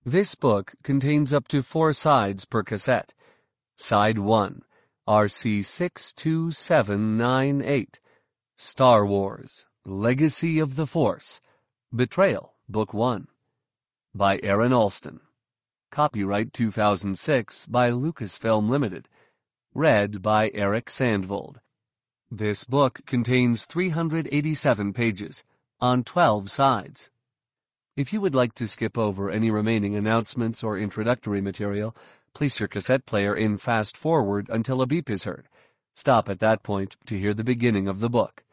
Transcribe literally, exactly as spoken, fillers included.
This book contains up to four sides per cassette. Side one, R C six two seven nine eight, Star Wars, Legacy of the Force, Betrayal, Book one, by Aaron Alston. Copyright two thousand six by Lucasfilm Limited. Read by Eric Sandvold. This book contains three hundred eighty-seven pages, on twelve sides. If you would like to skip over any remaining announcements or introductory material, place your cassette player in fast forward until a beep is heard. Stop at that point to hear the beginning of the book.